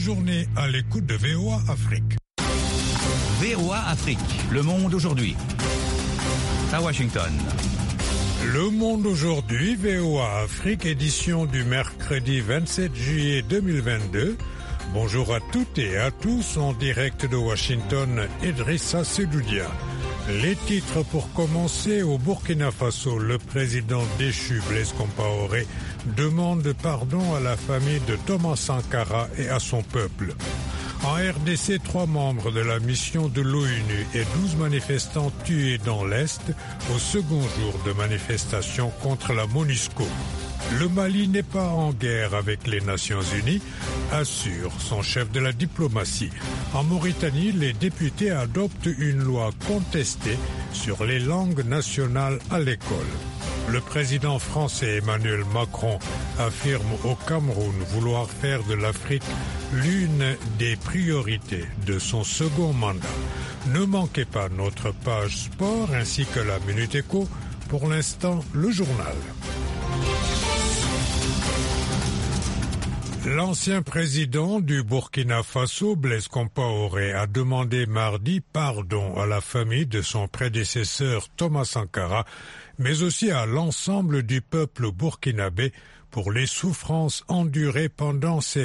journée à l'écoute de VOA Afrique. VOA Afrique, le monde aujourd'hui. À Washington. Le monde aujourd'hui, VOA Afrique, édition du mercredi 27 juillet 2022. Bonjour à toutes et à tous, en direct de Washington, Idrissa Sedoudia. Les titres pour commencer: au Burkina Faso, le président déchu Blaise Compaoré demande pardon à la famille de Thomas Sankara et à son peuple. En RDC, 3 membres de la mission de l'ONU et 12 manifestants tués dans l'Est au second jour de manifestation contre la MONUSCO. Le Mali n'est pas en guerre avec les Nations Unies, assure son chef de la diplomatie. En Mauritanie, les députés adoptent une loi contestée sur les langues nationales à l'école. Le président français Emmanuel Macron affirme au Cameroun vouloir faire de l'Afrique l'une des priorités de son second mandat. Ne manquez pas notre page sport ainsi que la Minute Éco. Pour l'instant, le journal. L'ancien président du Burkina Faso, Blaise Compaoré, a demandé mardi pardon à la famille de son prédécesseur Thomas Sankara, mais aussi à l'ensemble du peuple burkinabé pour les souffrances endurées pendant ces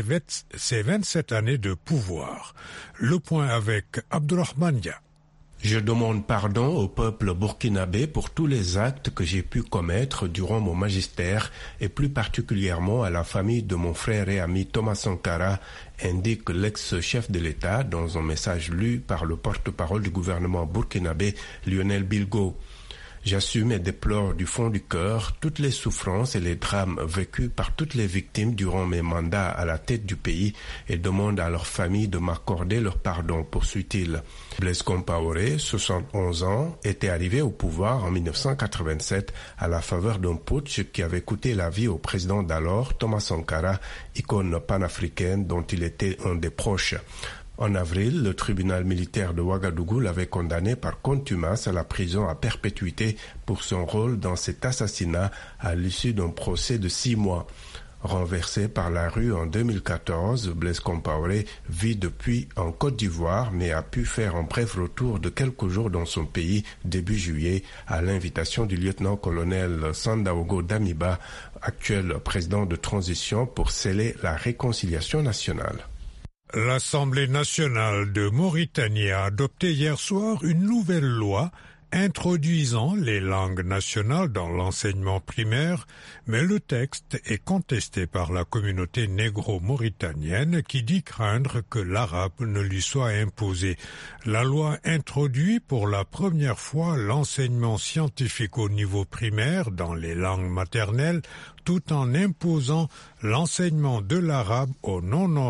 27 années de pouvoir. Le point avec Abdourahmane Dia. Je demande pardon au peuple burkinabé pour tous les actes que j'ai pu commettre durant mon magistère et plus particulièrement à la famille de mon frère et ami Thomas Sankara, indique l'ex-chef de l'État dans un message lu par le porte-parole du gouvernement burkinabé Lionel Bilgo. J'assume et déplore du fond du cœur toutes les souffrances et les drames vécus par toutes les victimes durant mes mandats à la tête du pays et demande à leurs familles de m'accorder leur pardon, poursuit-il. Blaise Compaoré, 71 ans, était arrivé au pouvoir en 1987 à la faveur d'un putsch qui avait coûté la vie au président d'alors, Thomas Sankara, icône panafricaine dont il était un des proches. En avril, le tribunal militaire de Ouagadougou l'avait condamné par contumace à la prison à perpétuité pour son rôle dans cet assassinat à l'issue d'un procès de 6 mois. Renversé par la rue en 2014, Blaise Compaoré vit depuis en Côte d'Ivoire mais a pu faire un bref retour de quelques jours dans son pays début juillet à l'invitation du lieutenant-colonel Sandaogo Damiba, actuel président de transition, pour sceller la réconciliation nationale. L'Assemblée nationale de Mauritanie a adopté hier soir une nouvelle loi introduisant les langues nationales dans l'enseignement primaire, mais le texte est contesté par la communauté négro-mauritanienne qui dit craindre que l'arabe ne lui soit imposé. La loi introduit pour la première fois l'enseignement scientifique au niveau primaire dans les langues maternelles, tout en imposant l'enseignement de l'arabe aux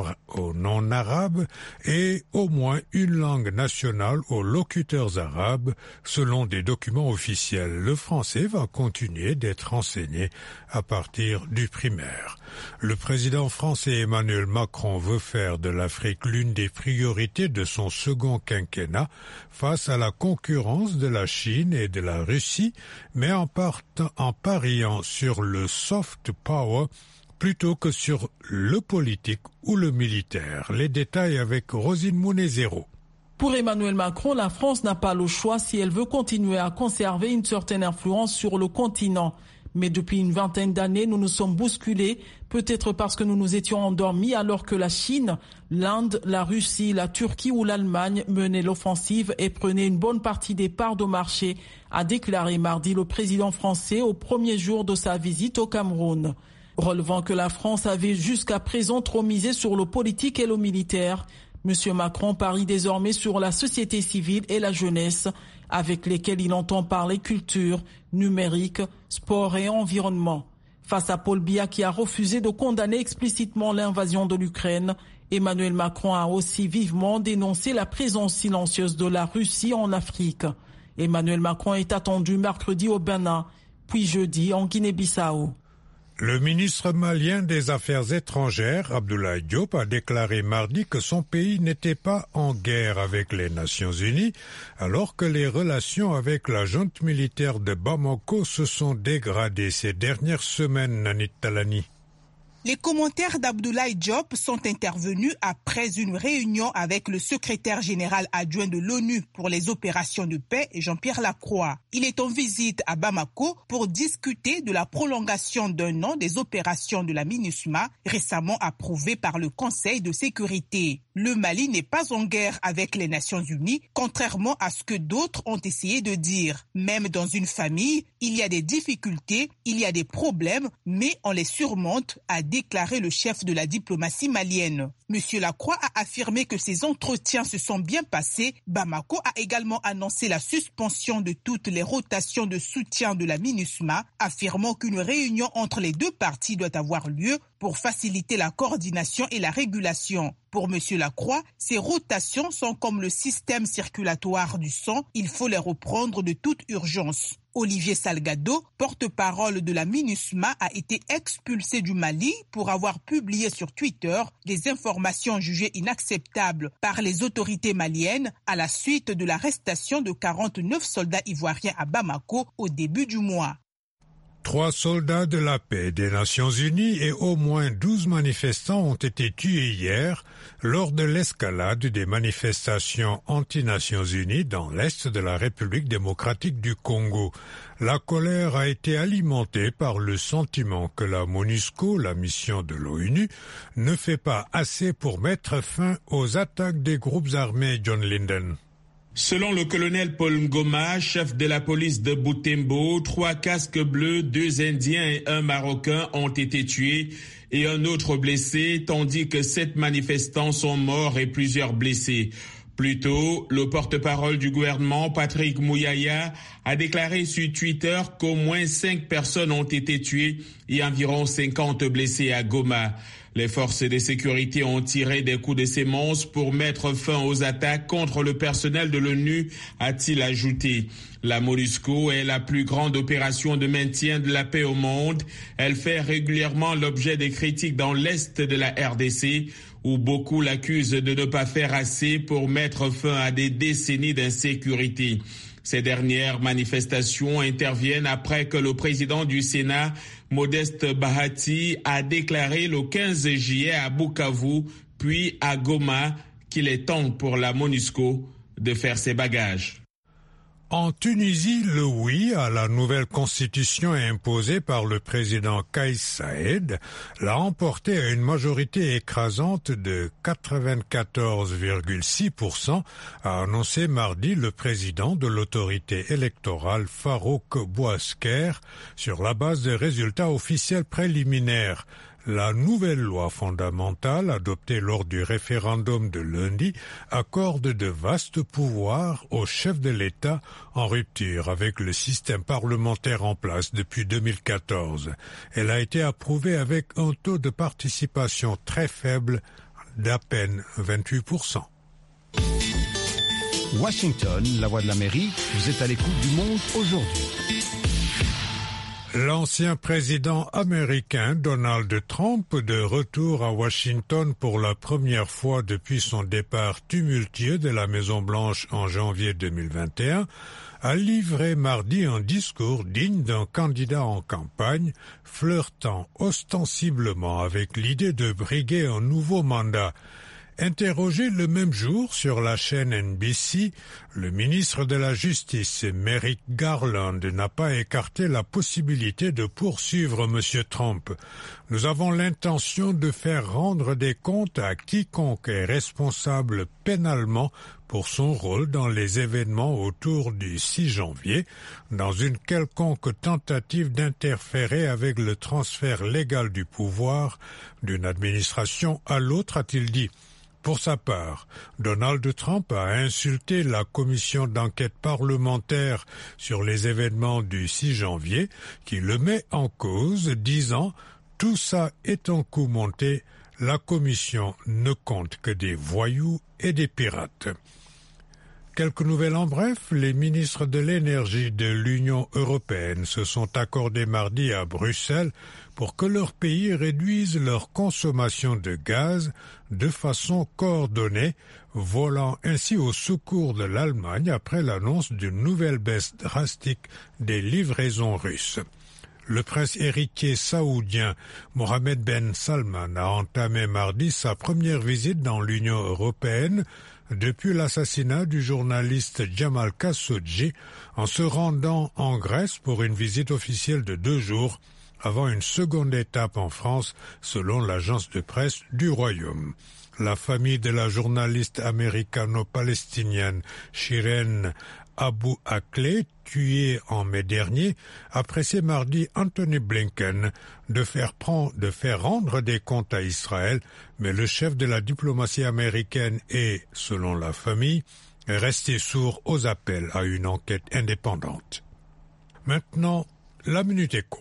non-arabes et au moins une langue nationale aux locuteurs arabes, selon des documents officiels. Le français va continuer d'être enseigné à partir du primaire. Le président français Emmanuel Macron veut faire de l'Afrique l'une des priorités de son second quinquennat face à la concurrence de la Chine et de la Russie, mais en pariant sur le soft power plutôt que sur le politique ou le militaire. Les détails avec Rosine Mounezero. Pour Emmanuel Macron, la France n'a pas le choix si elle veut continuer à conserver une certaine influence sur le continent. Mais depuis une vingtaine d'années, nous nous sommes bousculés, peut-être parce que nous nous étions endormis alors que la Chine, l'Inde, la Russie, la Turquie ou l'Allemagne menaient l'offensive et prenaient une bonne partie des parts de marché, a déclaré mardi le président français au premier jour de sa visite au Cameroun. Relevant que la France avait jusqu'à présent trop misé sur le politique et le militaire, M. Macron parie désormais sur la société civile et la jeunesse, avec lesquels il entend parler culture, numérique, sport et environnement. Face à Paul Biya qui a refusé de condamner explicitement l'invasion de l'Ukraine, Emmanuel Macron a aussi vivement dénoncé la présence silencieuse de la Russie en Afrique. Emmanuel Macron est attendu mercredi au Bénin, puis jeudi en Guinée-Bissau. Le ministre malien des Affaires étrangères, Abdoulaye Diop, a déclaré mardi que son pays n'était pas en guerre avec les Nations Unies, alors que les relations avec la junte militaire de Bamako se sont dégradées ces dernières semaines, Nanit Talani. Les commentaires d'Abdoulaye Diop sont intervenus après une réunion avec le secrétaire général adjoint de l'ONU pour les opérations de paix, Jean-Pierre Lacroix. Il est en visite à Bamako pour discuter de la prolongation d'un an des opérations de la MINUSMA, récemment approuvée par le Conseil de sécurité. Le Mali n'est pas en guerre avec les Nations Unies, contrairement à ce que d'autres ont essayé de dire. Même dans une famille, il y a des difficultés, il y a des problèmes, mais on les surmonte, a déclaré le chef de la diplomatie malienne. Monsieur Lacroix a affirmé que ces entretiens se sont bien passés. Bamako a également annoncé la suspension de toutes les rotations de soutien de la MINUSMA, affirmant qu'une réunion entre les deux parties doit avoir lieu pour faciliter la coordination et la régulation. Pour M. Lacroix, ces rotations sont comme le système circulatoire du sang, il faut les reprendre de toute urgence. Olivier Salgado, porte-parole de la MINUSMA, a été expulsé du Mali pour avoir publié sur Twitter des informations jugées inacceptables par les autorités maliennes à la suite de l'arrestation de 49 soldats ivoiriens à Bamako au début du mois. 3 soldats de la paix des Nations Unies et au moins 12 manifestants ont été tués hier lors de l'escalade des manifestations anti-Nations Unies dans l'est de la République démocratique du Congo. La colère a été alimentée par le sentiment que la MONUSCO, la mission de l'ONU, ne fait pas assez pour mettre fin aux attaques des groupes armés. John Linden. Selon le colonel Paul Ngoma, chef de la police de Butembo, 3 casques bleus, 2 Indiens et 1 Marocain ont été tués et un autre blessé, tandis que 7 manifestants sont morts et plusieurs blessés. Plus tôt, le porte-parole du gouvernement, Patrick Mouyaya, a déclaré sur Twitter qu'au moins 5 personnes ont été tuées et environ 50 blessés à Goma. Les forces de sécurité ont tiré des coups de sémence pour mettre fin aux attaques contre le personnel de l'ONU, a-t-il ajouté. La MONUSCO est la plus grande opération de maintien de la paix au monde. Elle fait régulièrement l'objet de critiques dans l'est de la RDC, où beaucoup l'accusent de ne pas faire assez pour mettre fin à des décennies d'insécurité. Ces dernières manifestations interviennent après que le président du Sénat, Modeste Bahati, a déclaré le 15 juillet à Bukavu, puis à Goma, qu'il est temps pour la MONUSCO de faire ses bagages. En Tunisie, le oui à la nouvelle constitution imposée par le président Kais Saied l'a emporté à une majorité écrasante de 94,6%, a annoncé mardi le président de l'autorité électorale Farouk Bouasker sur la base des résultats officiels préliminaires. La nouvelle loi fondamentale adoptée lors du référendum de lundi accorde de vastes pouvoirs au chef de l'État en rupture avec le système parlementaire en place depuis 2014. Elle a été approuvée avec un taux de participation très faible d'à peine 28%. Washington, la voix de l'Amérique, vous êtes à l'écoute du monde aujourd'hui. L'ancien président américain Donald Trump, de retour à Washington pour la première fois depuis son départ tumultueux de la Maison-Blanche en janvier 2021, a livré mardi un discours digne d'un candidat en campagne, flirtant ostensiblement avec l'idée de briguer un nouveau mandat. Interrogé le même jour sur la chaîne NBC, le ministre de la Justice, Merrick Garland, n'a pas écarté la possibilité de poursuivre M. Trump. Nous avons l'intention de faire rendre des comptes à quiconque est responsable pénalement pour son rôle dans les événements autour du 6 janvier, dans une quelconque tentative d'interférer avec le transfert légal du pouvoir d'une administration à l'autre, a-t-il dit. Pour sa part, Donald Trump a insulté la commission d'enquête parlementaire sur les événements du 6 janvier, qui le met en cause, disant « Tout ça est un coup monté, la commission ne compte que des voyous et des pirates ». Quelques nouvelles en bref, les ministres de l'énergie de l'Union européenne se sont accordés mardi à Bruxelles pour que leur pays réduise leur consommation de gaz de façon coordonnée, volant ainsi au secours de l'Allemagne après l'annonce d'une nouvelle baisse drastique des livraisons russes. Le prince héritier saoudien Mohammed Ben Salman a entamé mardi sa première visite dans l'Union européenne depuis l'assassinat du journaliste Jamal Khashoggi en se rendant en Grèce pour une visite officielle de 2 jours avant une seconde étape en France selon l'agence de presse du Royaume. La famille de la journaliste américano-palestinienne Shireen Abu Akleh, tuée en mai dernier, a pressé mardi Anthony Blinken de faire rendre des comptes à Israël, mais le chef de la diplomatie américaine est, selon la famille, resté sourd aux appels à une enquête indépendante. Maintenant, la Minute Éco.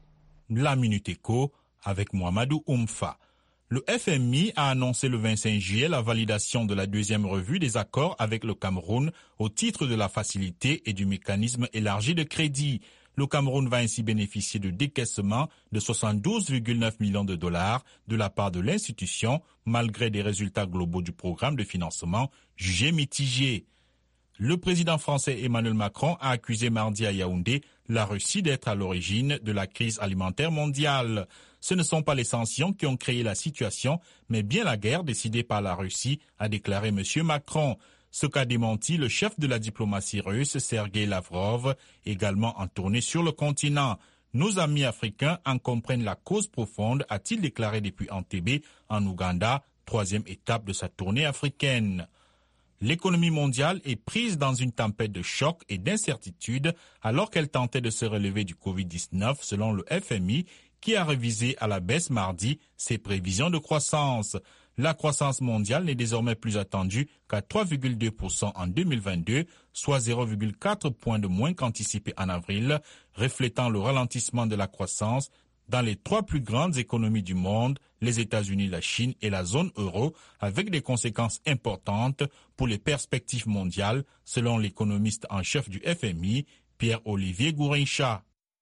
La Minute Éco avec Mohamedou Oumfa. Le FMI a annoncé le 25 juillet la validation de la 2e revue des accords avec le Cameroun au titre de la facilité et du mécanisme élargi de crédit. Le Cameroun va ainsi bénéficier de décaissements de 72,9 millions de dollars de la part de l'institution, malgré des résultats globaux du programme de financement jugés mitigés. Le président français Emmanuel Macron a accusé mardi à Yaoundé la Russie d'être à l'origine de la crise alimentaire mondiale. Ce ne sont pas les sanctions qui ont créé la situation, mais bien la guerre décidée par la Russie, a déclaré M. Macron. Ce qu'a démenti le chef de la diplomatie russe, Sergei Lavrov, également en tournée sur le continent. Nos amis africains en comprennent la cause profonde, a-t-il déclaré depuis Entebbe, en Ouganda, 3e étape de sa tournée africaine. L'économie mondiale est prise dans une tempête de choc et d'incertitude alors qu'elle tentait de se relever du Covid-19 selon le FMI qui a révisé à la baisse mardi ses prévisions de croissance. La croissance mondiale n'est désormais plus attendue qu'à 3,2% en 2022, soit 0,4 points de moins qu'anticipé en avril, reflétant le ralentissement de la croissance dans les 3 plus grandes économies du monde, les États-Unis, la Chine et la zone euro, avec des conséquences importantes pour les perspectives mondiales, selon l'économiste en chef du FMI, Pierre-Olivier Gourincha.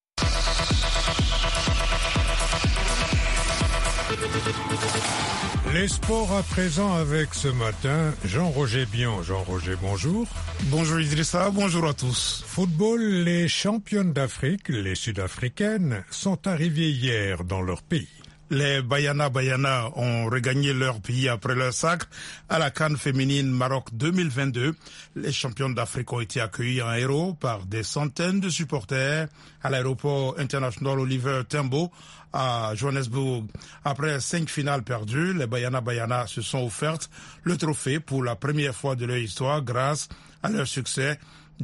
Les sports à présent avec ce matin Jean-Roger Bion. Jean-Roger, bonjour. Bonjour Idrissa, bonjour à tous. Football, les championnes d'Afrique, les Sud-Africaines, sont arrivées hier dans leur pays. Les Baiana ont regagné leur pays après leur sacre à la CAN féminine Maroc 2022. Les championnes d'Afrique ont été accueillies en héros par des centaines de supporters à l'aéroport international Oliver Tambo à Johannesburg. Après 5 finales perdues, les Baiana se sont offertes le trophée pour la première fois de leur histoire grâce à leur succès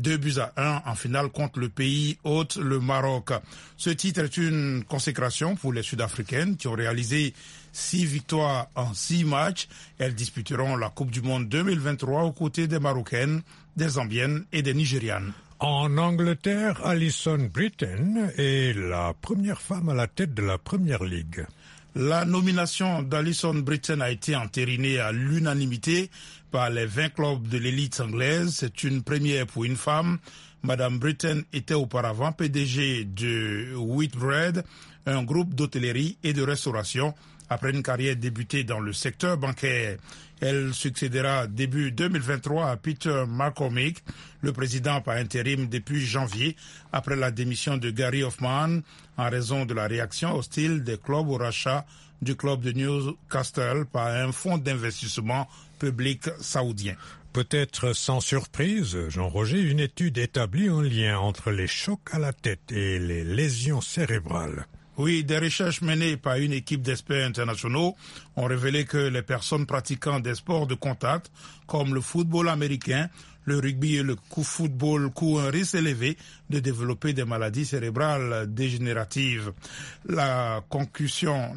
2-1 en finale contre le pays hôte, le Maroc. Ce titre est une consécration pour les Sud-Africaines qui ont réalisé 6 victoires en 6 matchs. Elles disputeront la Coupe du Monde 2023 aux côtés des Marocaines, des Zambiennes et des Nigérianes. En Angleterre, Alison Britton est la première femme à la tête de la Premier League. La nomination d'Alison Britton a été entérinée à l'unanimité par les 20 clubs de l'élite anglaise. C'est une première pour une femme. Madame Britton était auparavant PDG de Whitbread, un groupe d'hôtellerie et de restauration, après une carrière débutée dans le secteur bancaire. Elle succédera début 2023 à Peter McCormick, le président par intérim depuis janvier, après la démission de Gary Hoffman en raison de la réaction hostile des clubs au rachat du club de Newcastle par un fonds d'investissement public saoudien. Peut-être sans surprise, Jean-Roger, une étude établit un lien entre les chocs à la tête et les lésions cérébrales. Oui, des recherches menées par une équipe d'experts internationaux ont révélé que les personnes pratiquant des sports de contact, comme le football américain, le rugby et le football, courent un risque élevé de développer des maladies cérébrales dégénératives. La Concussion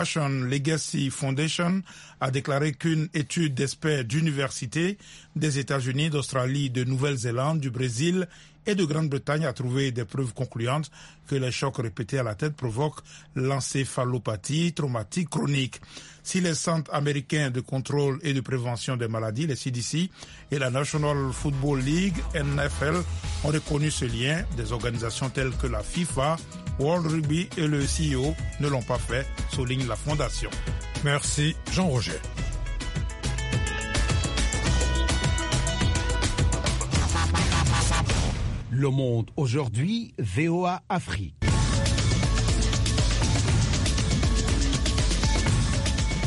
Legacy Foundation a déclaré qu'une étude d'experts d'universités des États-Unis, d'Australie, de Nouvelle-Zélande, du Brésil et de Grande-Bretagne a trouvé des preuves concluantes que les chocs répétés à la tête provoquent l'encéphalopathie traumatique chronique. Si les centres américains de contrôle et de prévention des maladies, les CDC, et la National Football League, NFL, ont reconnu ce lien, des organisations telles que la FIFA, World Rugby et le CEO ne l'ont pas fait, souligne la Fondation. Merci Jean-Roger. Le Monde aujourd'hui, VOA Afrique.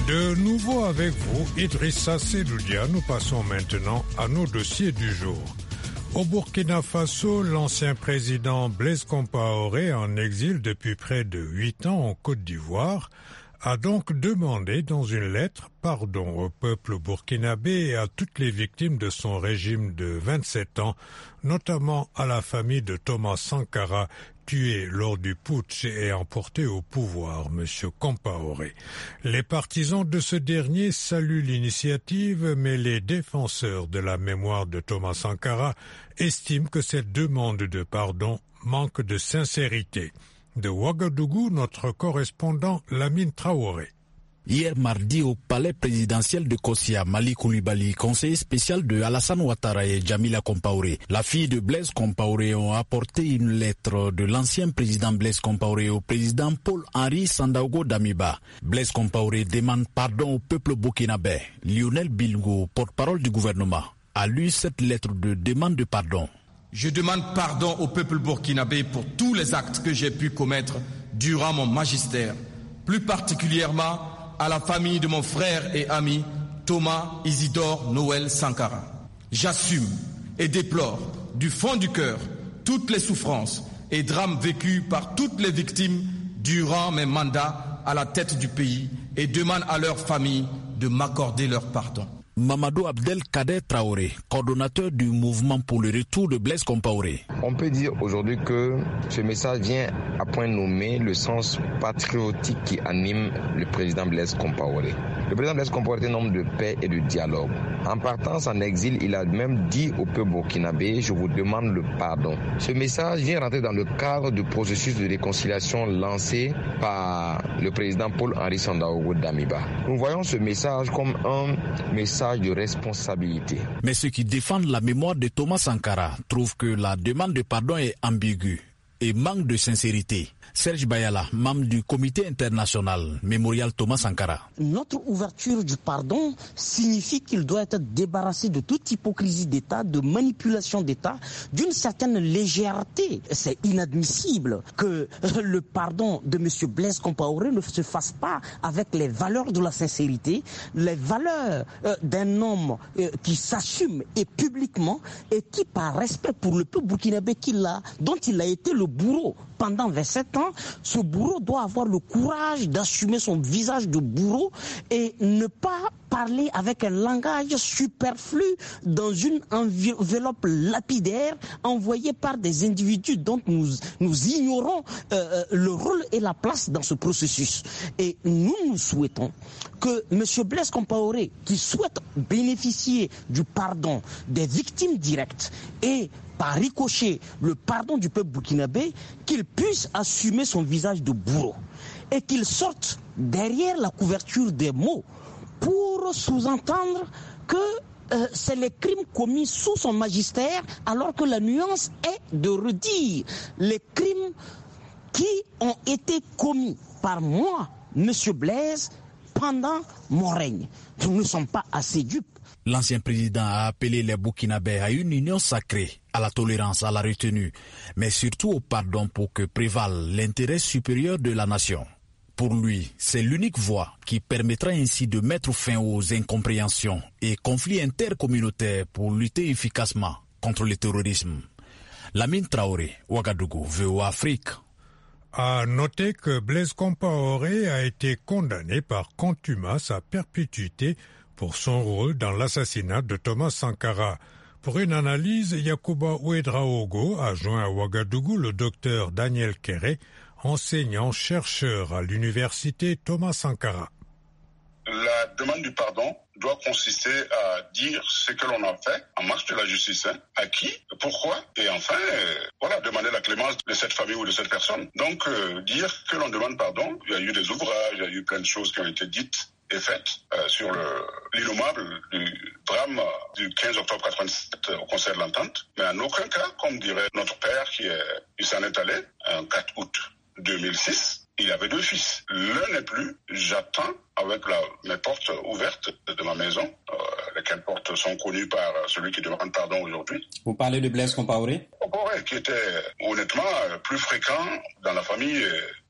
De nouveau avec vous, Idrissa Seloudia, nous passons maintenant à nos dossiers du jour. Au Burkina Faso, l'ancien président Blaise Compaoré, en exil depuis près de 8 ans en Côte d'Ivoire, a donc demandé dans une lettre pardon au peuple burkinabé et à toutes les victimes de son régime de 27 ans, notamment à la famille de Thomas Sankara, tué lors du putsch et emporté au pouvoir, M. Compaoré. Les partisans de ce dernier saluent l'initiative, mais les défenseurs de la mémoire de Thomas Sankara estiment que cette demande de pardon manque de sincérité. De Ouagadougou, notre correspondant Lamine Traoré. Hier mardi au palais présidentiel de Kossia, Mali Koulibaly, conseiller spécial de Alassane Ouattara et Djamila Compaoré, la fille de Blaise Compaoré, ont apporté une lettre de l'ancien président Blaise Compaoré au président Paul-Henri Sandaogo Damiba. Blaise Compaoré demande pardon au peuple burkinabé. Lionel Bilgo, porte-parole du gouvernement, a lu cette lettre de demande de pardon. Je demande pardon au peuple burkinabé pour tous les actes que j'ai pu commettre durant mon magistère, plus particulièrement à la famille de mon frère et ami Thomas Isidore Noël Sankara. J'assume et déplore du fond du cœur toutes les souffrances et drames vécus par toutes les victimes durant mes mandats à la tête du pays et demande à leurs familles de m'accorder leur pardon. Mamadou Abdelkader Traoré, coordonnateur du mouvement pour le retour de Blaise Compaoré. On peut dire aujourd'hui que ce message vient à point nommé le sens patriotique qui anime le président Blaise Compaoré. Le président Blaise Compaoré est un homme de paix et de dialogue. En partant en exil, il a même dit au peuple burkinabé, je vous demande le pardon. Ce message vient rentrer dans le cadre du processus de réconciliation lancé par le président Paul-Henri Sandaogo Damiba. Nous voyons ce message comme un message de responsabilité. Mais ceux qui défendent la mémoire de Thomas Sankara trouvent que la demande de pardon est ambiguë et manque de sincérité. Serge Bayala, membre du comité international Mémorial Thomas Sankara. Notre ouverture du pardon signifie qu'il doit être débarrassé de toute hypocrisie d'État, de manipulation d'État, d'une certaine légèreté. C'est inadmissible que le pardon de M. Blaise Compaoré ne se fasse pas avec les valeurs de la sincérité, les valeurs d'un homme qui s'assume et publiquement et qui, par respect pour le peuple burkinabé dont il a été le bourreau pendant 27 ans, ce bourreau doit avoir le courage d'assumer son visage de bourreau et ne pas parler avec un langage superflu dans une enveloppe lapidaire envoyée par des individus dont nous ignorons le rôle et la place dans ce processus. Et nous souhaitons que M. Blaise Compaoré, qui souhaite bénéficier du pardon des victimes directes et par ricochet le pardon du peuple burkinabé, qu'il puisse assumer son visage de bourreau et qu'il sorte derrière la couverture des mots pour sous-entendre que c'est les crimes commis sous son magistère, alors que la nuance est de redire les crimes qui ont été commis par moi, M. Blaise, pendant mon règne. Nous ne sommes pas assez dupes. L'ancien président a appelé les Burkinabés à une union sacrée, à la tolérance, à la retenue, mais surtout au pardon pour que prévale l'intérêt supérieur de la nation. Pour lui, c'est l'unique voie qui permettra ainsi de mettre fin aux incompréhensions et conflits intercommunautaires pour lutter efficacement contre le terrorisme. Lamine Traoré, Ouagadougou, VOA Afrique. À noter que Blaise Compaoré a été condamné par contumace à perpétuité pour son rôle dans l'assassinat de Thomas Sankara. Pour une analyse, Yacouba Ouedraogo a joint à Ouagadougou le docteur Daniel Kéré, enseignant-chercheur à l'université Thomas Sankara. La demande du pardon doit consister à dire ce que l'on a fait en marche de la justice. À qui, pourquoi, et enfin, demander la clémence de cette famille ou de cette personne. Donc, dire que l'on demande pardon, il y a eu des ouvrages, il y a eu plein de choses qui ont été dites et faites sur l'innommable du drame du 15 octobre 1987 au concert de l'Entente. Mais en aucun cas, comme dirait notre père il s'en est allé, un 4 août 2006, il avait 2 fils. L'un n'est plus. J'attends avec mes portes ouvertes de ma maison, lesquelles portes sont connues par celui qui demande pardon aujourd'hui. Vous parlez de Blaise Compaoré ? Compaoré, qui était honnêtement plus fréquent dans la famille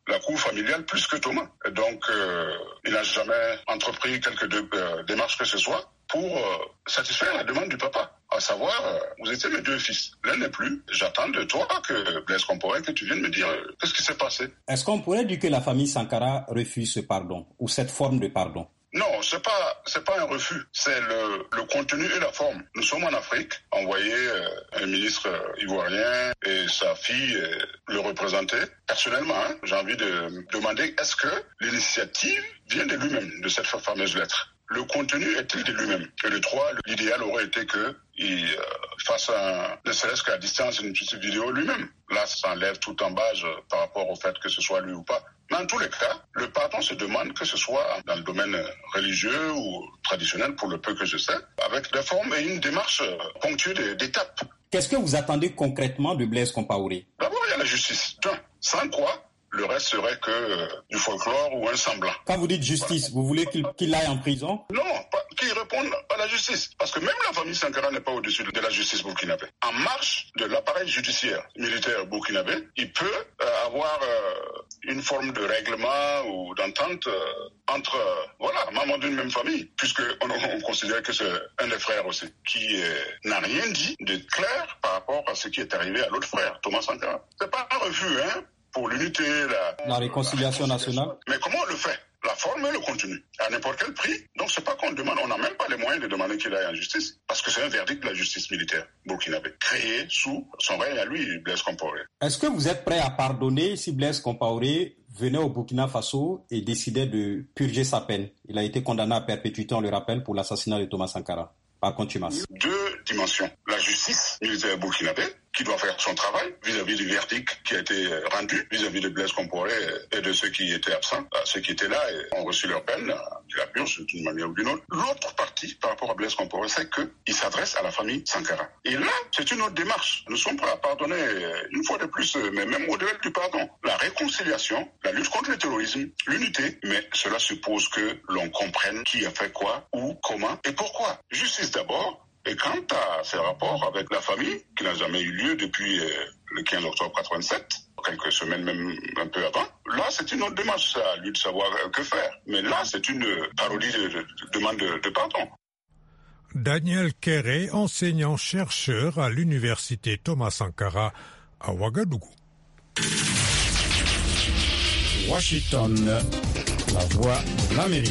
la cour familiale plus que Thomas. Donc, il n'a jamais entrepris quelque démarche que ce soit pour satisfaire la demande du papa. À savoir, vous étiez mes 2 fils. L'un n'est plus. J'attends de toi, que Blaise Compaoré, que tu viennes me dire qu'est-ce qui s'est passé. Est-ce qu'on pourrait dire que la famille Sankara refuse ce pardon ou cette forme de pardon? Non, c'est pas un refus, c'est le contenu et la forme. Nous sommes en Afrique, envoyé un ministre ivoirien et sa fille le représenter. Personnellement, j'ai envie de demander est-ce que l'initiative vient de lui-même, de cette fameuse lettre? Le contenu est-il de lui-même? Et le 3, l'idéal aurait été qu'il fasse ne serait-ce qu'à distance une petite vidéo lui-même. Là, ça enlève tout embâche par rapport au fait que ce soit lui ou pas. Mais en tous les cas, le pardon se demande que ce soit dans le domaine religieux ou traditionnel, pour le peu que je sais, avec des formes et une démarche ponctuée d'étapes. Qu'est-ce que vous attendez concrètement de Blaise Compaoré? D'abord, il y a la justice. Sans quoi, le reste serait que du folklore ou un semblant. Quand vous dites justice, vous voulez qu'il aille en prison? Non, qu'il réponde à la justice. Parce que même la famille Sankara n'est pas au-dessus de la justice burkinabé. En marge de l'appareil judiciaire militaire burkinabé, il peut avoir une forme de règlement ou d'entente entre membres d'une même famille, puisqu'on considère que c'est un des frères aussi, qui n'a rien dit de clair par rapport à ce qui est arrivé à l'autre frère, Thomas Sankara. C'est pas un refus, pour l'unité, la réconciliation nationale. Mais comment on le fait? La forme et le contenu, à n'importe quel prix. Donc c'est pas qu'on demande, on n'a même pas les moyens de demander qu'il aille en justice, parce que c'est un verdict de la justice militaire burkinabé, créé sous son règne à lui, Blaise Compaoré. Est-ce que vous êtes prêt à pardonner si Blaise Compaoré venait au Burkina Faso et décidait de purger sa peine? Il a été condamné à perpétuité, on le rappelle, pour l'assassinat de Thomas Sankara, par contumace. 2 dimensions. La justice militaire burkinabé, qui doit faire son travail vis-à-vis du verdict qui a été rendu, vis-à-vis de Blaise Compaoré et de ceux qui étaient absents, ceux qui étaient là et ont reçu leur peine, qui la purgent d'une manière ou d'une autre. L'autre partie, par rapport à Blaise Compaoré, c'est qu'il s'adresse à la famille Sankara. Et là, c'est une autre démarche. Nous sommes prêts à pardonner une fois de plus, mais même au-delà du pardon. La réconciliation, la lutte contre le terrorisme, l'unité, mais cela suppose que l'on comprenne qui a fait quoi, où, comment et pourquoi. Justice d'abord. Et quant à ces rapports avec la famille, qui n'a jamais eu lieu depuis le 15 octobre 87, quelques semaines même un peu avant, là c'est une autre démarche, c'est à lui de savoir que faire. Mais là c'est une parodie de demande de pardon. Daniel Kéré, enseignant-chercheur à l'université Thomas Sankara à Ouagadougou. Washington, la voix de l'Amérique.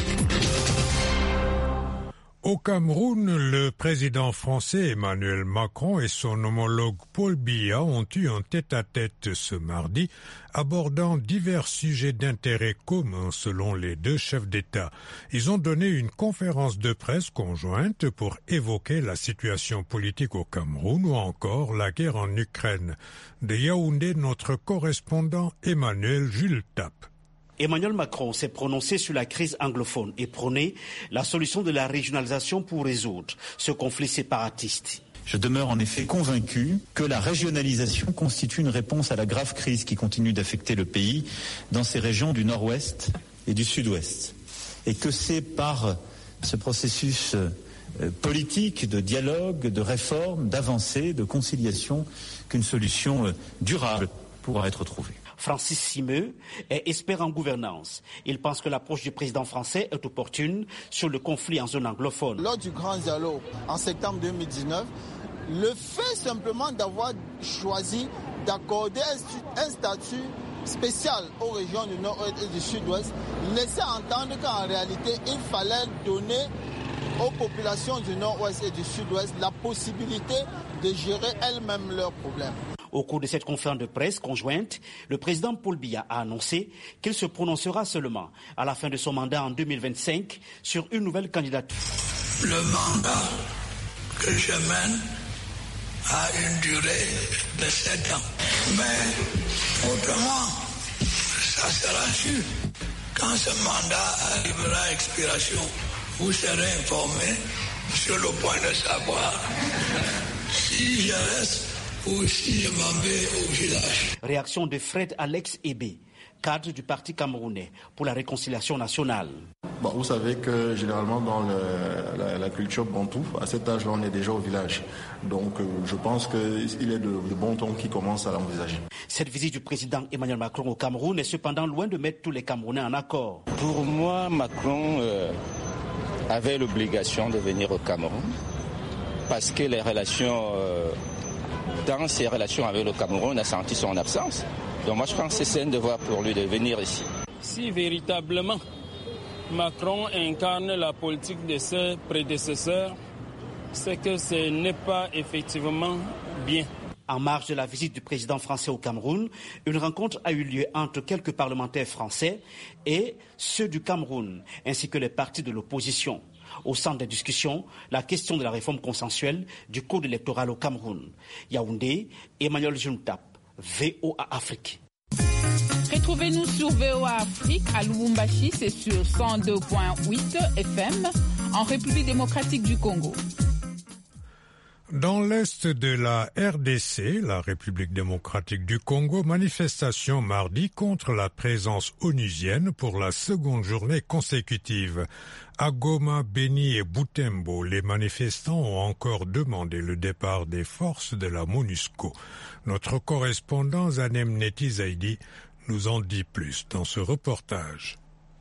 Au Cameroun, le président français Emmanuel Macron et son homologue Paul Biya ont eu un tête-à-tête ce mardi, abordant divers sujets d'intérêt commun selon les 2 chefs d'État. Ils ont donné une conférence de presse conjointe pour évoquer la situation politique au Cameroun ou encore la guerre en Ukraine. De Yaoundé, notre correspondant Emmanuel Jules Tap. Emmanuel Macron s'est prononcé sur la crise anglophone et prôné la solution de la régionalisation pour résoudre ce conflit séparatiste. Je demeure en effet convaincu que la régionalisation constitue une réponse à la grave crise qui continue d'affecter le pays dans ces régions du nord-ouest et du sud-ouest. Et que c'est par ce processus politique, de dialogue, de réforme, d'avancée, de conciliation qu'une solution durable pourra être trouvée. Francis Simeux est expert en gouvernance. Il pense que l'approche du président français est opportune sur le conflit en zone anglophone. Lors du grand dialogue en septembre 2019, le fait simplement d'avoir choisi d'accorder un statut spécial aux régions du nord-ouest et du sud-ouest laissait entendre qu'en réalité, il fallait donner aux populations du nord-ouest et du sud-ouest la possibilité de gérer elles-mêmes leurs problèmes. Au cours de cette conférence de presse conjointe, le président Paul Biya a annoncé qu'il se prononcera seulement à la fin de son mandat en 2025 sur une nouvelle candidature. Le mandat que je mène a une durée de 7 ans. Mais autrement, ça sera sûr. Quand ce mandat arrivera à expiration, vous serez informé sur le point de savoir si je reste ou si je m'en vais au village. Réaction de Fred Alex Ebé, cadre du Parti camerounais pour la réconciliation nationale. Bon, vous savez que généralement dans la culture bantou, à cet âge-là, on est déjà au village. Donc je pense qu'il est de bon ton qui commence à l'envisager. Cette visite du président Emmanuel Macron au Cameroun est cependant loin de mettre tous les Camerounais en accord. Pour moi, Macron avait l'obligation de venir au Cameroun parce que les relations, dans ses relations avec le Cameroun, on a senti son absence. Donc moi je pense que c'est un devoir pour lui de venir ici. Si véritablement Macron incarne la politique de ses prédécesseurs, c'est que ce n'est pas effectivement bien. En marge de la visite du président français au Cameroun, une rencontre a eu lieu entre quelques parlementaires français et ceux du Cameroun, ainsi que les partis de l'opposition. Au centre des discussions, la question de la réforme consensuelle du code électoral au Cameroun. Yaoundé, Emmanuel Juntap, VOA Afrique. Retrouvez-nous sur VOA Afrique à Lubumbashi, c'est sur 102.8 FM, en République démocratique du Congo. Dans l'est de la RDC, la République démocratique du Congo, manifestation mardi contre la présence onusienne pour la seconde journée consécutive. À Goma, Beni et Butembo, les manifestants ont encore demandé le départ des forces de la MONUSCO. Notre correspondant Zanem Neti Zaidi nous en dit plus dans ce reportage.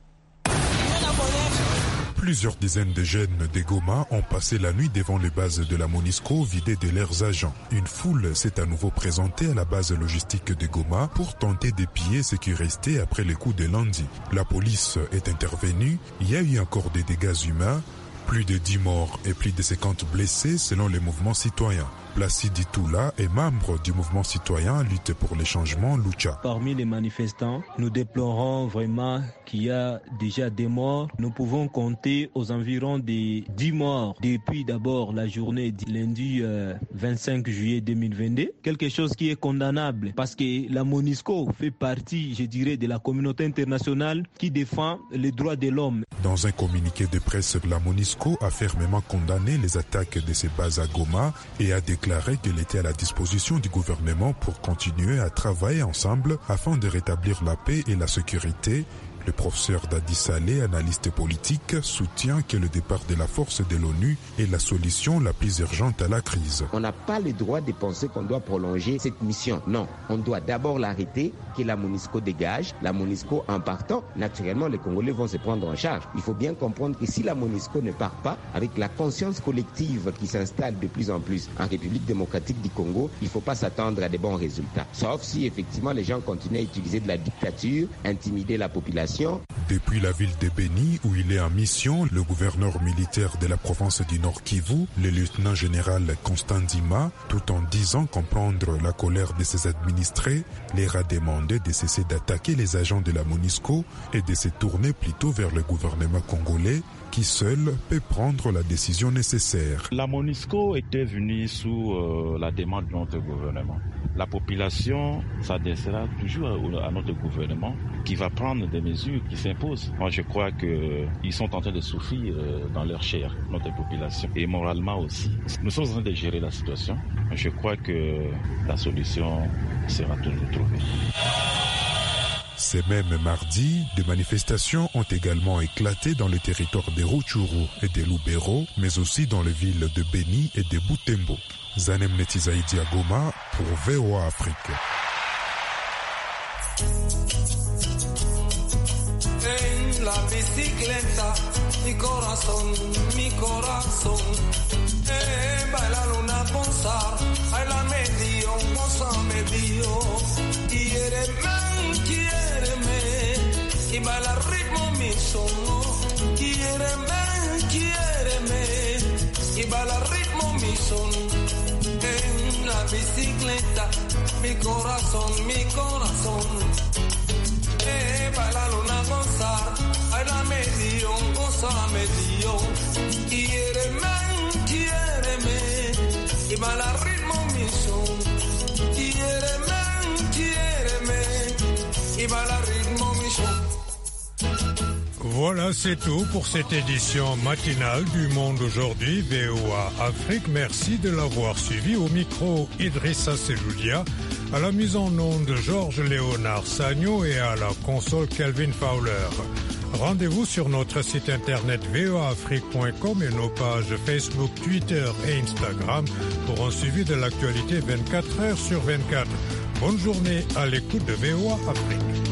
Plusieurs dizaines de jeunes des Goma ont passé la nuit devant les bases de la MONUSCO vidées de leurs agents. Une foule s'est à nouveau présentée à la base logistique de Goma pour tenter d'épier ce qui restait après les coups de lundi. La police est intervenue, il y a eu encore des dégâts humains, plus de 10 morts et plus de 50 blessés selon les mouvements citoyens. Placide Itoula est membre du mouvement citoyen Lutte pour les changements, Lucha. Parmi les manifestants, nous déplorons vraiment qu'il y a déjà des morts. Nous pouvons compter aux environs de 10 morts depuis d'abord la journée du lundi 25 juillet 2022. Quelque chose qui est condamnable parce que la MONUSCO fait partie, je dirais, de la communauté internationale qui défend les droits de l'homme. Dans un communiqué de presse, la MONUSCO a fermement condamné les attaques de ses bases à Goma et a déclaré qu'elle était à la disposition du gouvernement pour continuer à travailler ensemble afin de rétablir la paix et la sécurité. Le professeur Dadi Saleh, analyste politique, soutient que le départ de la force de l'ONU est la solution la plus urgente à la crise. On n'a pas le droit de penser qu'on doit prolonger cette mission. Non, on doit d'abord l'arrêter, que la MONUSCO dégage. La MONUSCO en partant, naturellement les Congolais vont se prendre en charge. Il faut bien comprendre que si la MONUSCO ne part pas, avec la conscience collective qui s'installe de plus en plus en République démocratique du Congo, il ne faut pas s'attendre à des bons résultats. Sauf si effectivement les gens continuent à utiliser de la dictature, intimider la population. Depuis la ville de Beni, où il est en mission, le gouverneur militaire de la province du Nord Kivu, le lieutenant-général Constant Dima, tout en disant comprendre la colère de ses administrés, leur a demandé de cesser d'attaquer les agents de la MONUSCO et de se tourner plutôt vers le gouvernement congolais, qui seul peut prendre la décision nécessaire. La MONUSCO était venue sous la demande de notre gouvernement. La population s'adressera toujours à notre gouvernement qui va prendre des mesures qui s'imposent. Moi, je crois qu'ils sont en train de souffrir dans leur chair, notre population, et moralement aussi. Nous sommes en train de gérer la situation. Je crois que la solution sera toujours trouvée. Ces mêmes mardis, des manifestations ont également éclaté dans le territoire de Rutshuru et de Lubero, mais aussi dans les villes de Beni et de Butembo. Zanem Netizaidi à Goma pour VOA Afrique. En la bicicleta, mi corazón, baila luna gozar, baila medio, goza medio, quiéreme, y baila ritmo mi son, quiéreme, y baila ritmo mi son. En la bicicleta, mi corazón, baila luna gozar, baila medio, goza medio, quiéreme, y baila ritmo mi son, quiéreme, y baila ritmo mi son. Voilà, c'est tout pour cette édition matinale du Monde aujourd'hui, VOA Afrique. Merci de l'avoir suivi. Au micro, Idrissa Seloudia, à la mise en onde Georges Léonard Sagno et à la console Kelvin Fowler. Rendez-vous sur notre site internet voaafrique.com et nos pages Facebook, Twitter et Instagram pour un suivi de l'actualité 24 heures sur 24. Bonne journée à l'écoute de VOA Afrique.